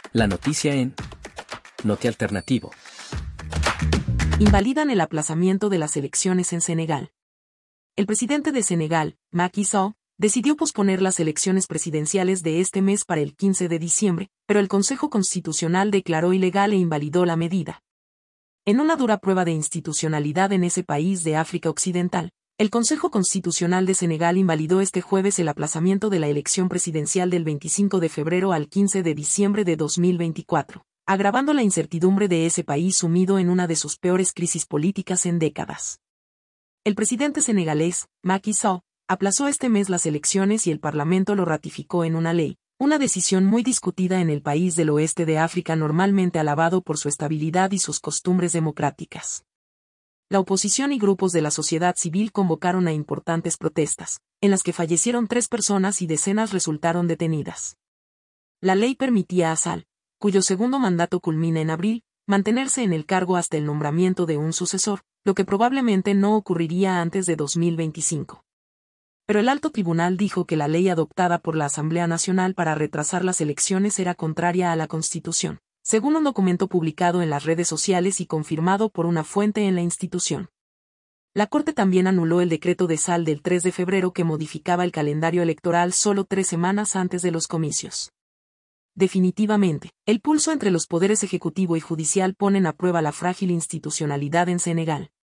La noticia en Noti Alternativo. Invalidan el aplazamiento de las elecciones en Senegal. El presidente de Senegal, Macky Sall, decidió posponer las elecciones presidenciales de este mes para el 15 de diciembre, pero el Consejo Constitucional declaró ilegal e invalidó la medida. En una dura prueba de institucionalidad en ese país de África Occidental, el Consejo Constitucional de Senegal invalidó este jueves el aplazamiento de la elección presidencial del 25 de febrero al 15 de diciembre de 2024, agravando la incertidumbre de ese país sumido en una de sus peores crisis políticas en décadas. El presidente senegalés, Macky Sall, aplazó este mes las elecciones y el Parlamento lo ratificó en una ley, una decisión muy discutida en el país del oeste de África normalmente alabado por su estabilidad y sus costumbres democráticas. La oposición y grupos de la sociedad civil convocaron a importantes protestas, en las que fallecieron 3 personas y decenas resultaron detenidas. La ley permitía a Sall, cuyo segundo mandato culmina en abril, mantenerse en el cargo hasta el nombramiento de un sucesor, lo que probablemente no ocurriría antes de 2025. Pero el alto tribunal dijo que la ley adoptada por la Asamblea Nacional para retrasar las elecciones era contraria a la Constitución, según un documento publicado en las redes sociales y confirmado por una fuente en la institución. La Corte también anuló el decreto de Sall del 3 de febrero que modificaba el calendario electoral solo 3 semanas antes de los comicios. Definitivamente, el pulso entre los poderes ejecutivo y judicial ponen a prueba la frágil institucionalidad en Senegal.